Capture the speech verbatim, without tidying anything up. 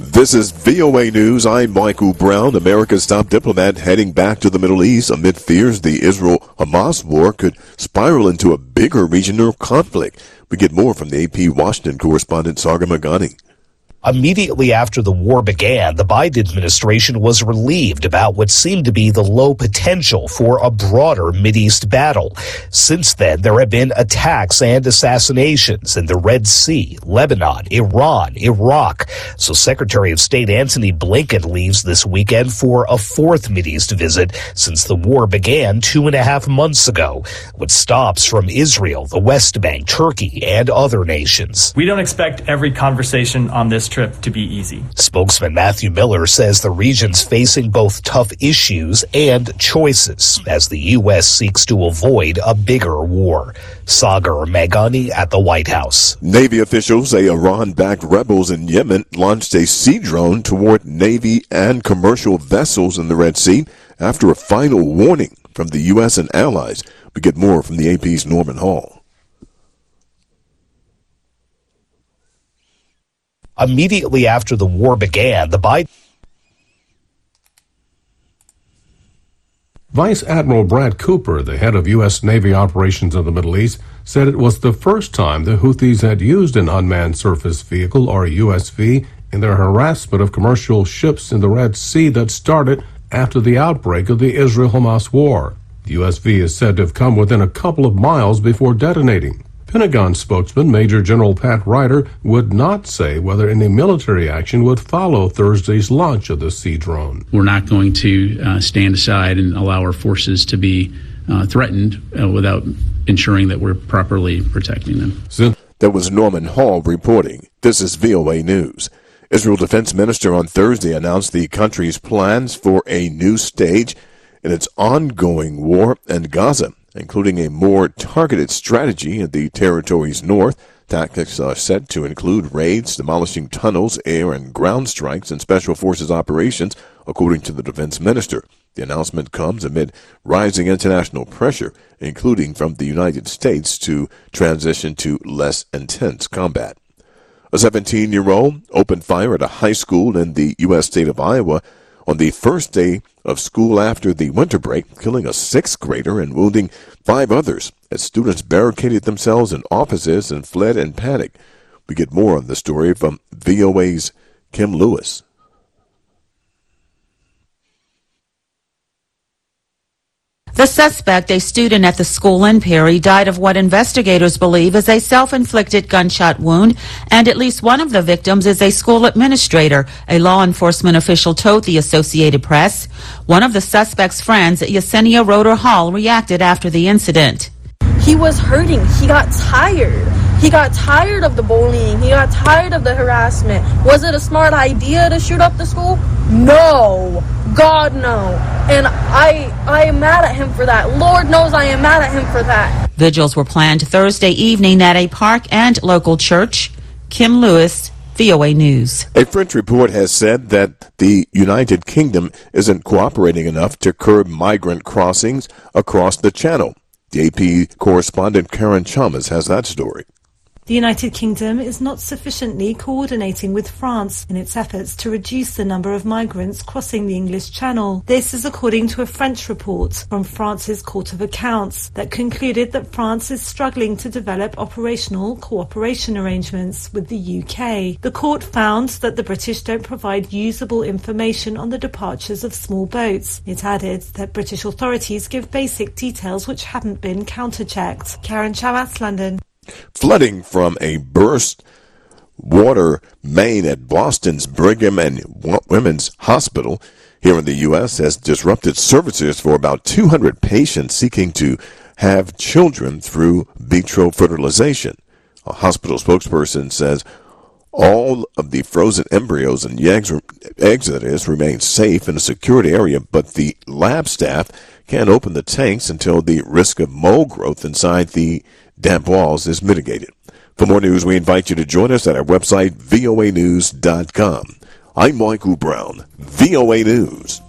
This is V O A News. I'm Michael Brown. America's top diplomat heading back to the Middle East amid fears the Israel-Hamas war could spiral into a bigger regional conflict. We get more from the A P Washington correspondent Sagar Meghani. Immediately after the war began, the Biden administration was relieved about what seemed to be the low potential for a broader Mideast battle. Since then, there have been attacks and assassinations in the Red Sea, Lebanon, Iran, Iraq. So Secretary of State Antony Blinken leaves this weekend for a fourth Mideast visit since the war began two and a half months ago, with stops from Israel, the West Bank, Turkey, and other nations. We don't expect every conversation on this trip to be easy. Spokesman Matthew Miller says the region's facing both tough issues and choices as the U S seeks to avoid a bigger war. Sagar Meghani at the White House. Navy officials say Iran-backed rebels in Yemen launched a sea drone toward Navy and commercial vessels in the Red Sea after a final warning from the U S and allies. We get more from the A P's Norman Hall. Immediately after the war began, the Biden... Vice Admiral Brad Cooper, the head of U S. Navy operations in the Middle East, said it was the first time the Houthis had used an unmanned surface vehicle, or U S V, in their harassment of commercial ships in the Red Sea that started after the outbreak of the Israel-Hamas war. The U S V is said to have come within a couple of miles before detonating. Pentagon spokesman Major General Pat Ryder would not say whether any military action would follow Thursday's launch of the sea drone. We're not going to uh, stand aside and allow our forces to be uh, threatened uh, without ensuring that we're properly protecting them. So, that was Norman Hall reporting. This is V O A News. Israel Defense Minister on Thursday announced the country's plans for a new stage in its ongoing war in Gaza, including a more targeted strategy in the territory's north. Tactics are set to include raids, demolishing tunnels, air and ground strikes, and special forces operations, according to the defense minister. The announcement comes amid rising international pressure, including from the United States, to transition to less intense combat. A seventeen-year-old opened fire at a high school in the U S state of Iowa on the first day of school after the winter break, killing a sixth grader and wounding five others as students barricaded themselves in offices and fled in panic. We get more on the story from V O A's Kim Lewis. The suspect, a student at the school in Perry, died of what investigators believe is a self-inflicted gunshot wound, and at least one of the victims is a school administrator, a law enforcement official told the Associated Press. One of the suspect's friends, Yesenia Roeder Hall, reacted after the incident. He was hurting. He got tired. He got tired of the bullying. He got tired of the harassment. Was it a smart idea to shoot up the school? No. God, no. And I I am mad at him for that. Lord knows I am mad at him for that. Vigils were planned Thursday evening at a park and local church. Kim Lewis, V O A News. A French report has said that the United Kingdom isn't cooperating enough to curb migrant crossings across the Channel. The A P correspondent Karen Chalmers has that story. The United Kingdom is not sufficiently coordinating with France in its efforts to reduce the number of migrants crossing the English Channel. This is according to a French report from France's Court of Accounts that concluded that France is struggling to develop operational cooperation arrangements with the U K. The court found that the British don't provide usable information on the departures of small boats. It added that British authorities give basic details which haven't been counter-checked. Karen Chamas, London. Flooding from a burst water main at Boston's Brigham and Women's Hospital here in the U S has disrupted services for about two hundred patients seeking to have children through vitro fertilization. A hospital spokesperson says all of the frozen embryos and eggs, eggs that is, remain safe in a secured area, but the lab staff can't open the tanks until the risk of mold growth inside the damp walls is mitigated. For more news, we invite you to join us at our website, V O A news dot com. I'm Michael Brown, V O A News.